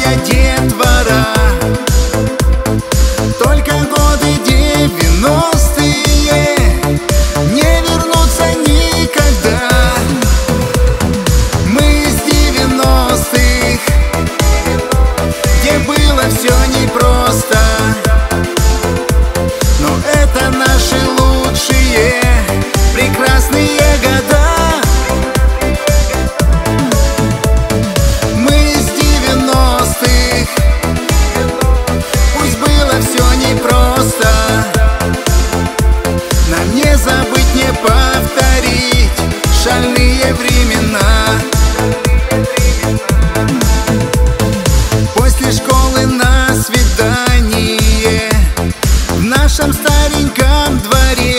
веселая детвора. Только годы 90-е не вернутся никогда. Мы из 90-х, где было все непросто, но это наши лучшие, прекрасные года. Мы из 90-х, пусть было все непросто, нам не забыть, не повторить шальные времена. После школы на свидание в нашем стареньком дворе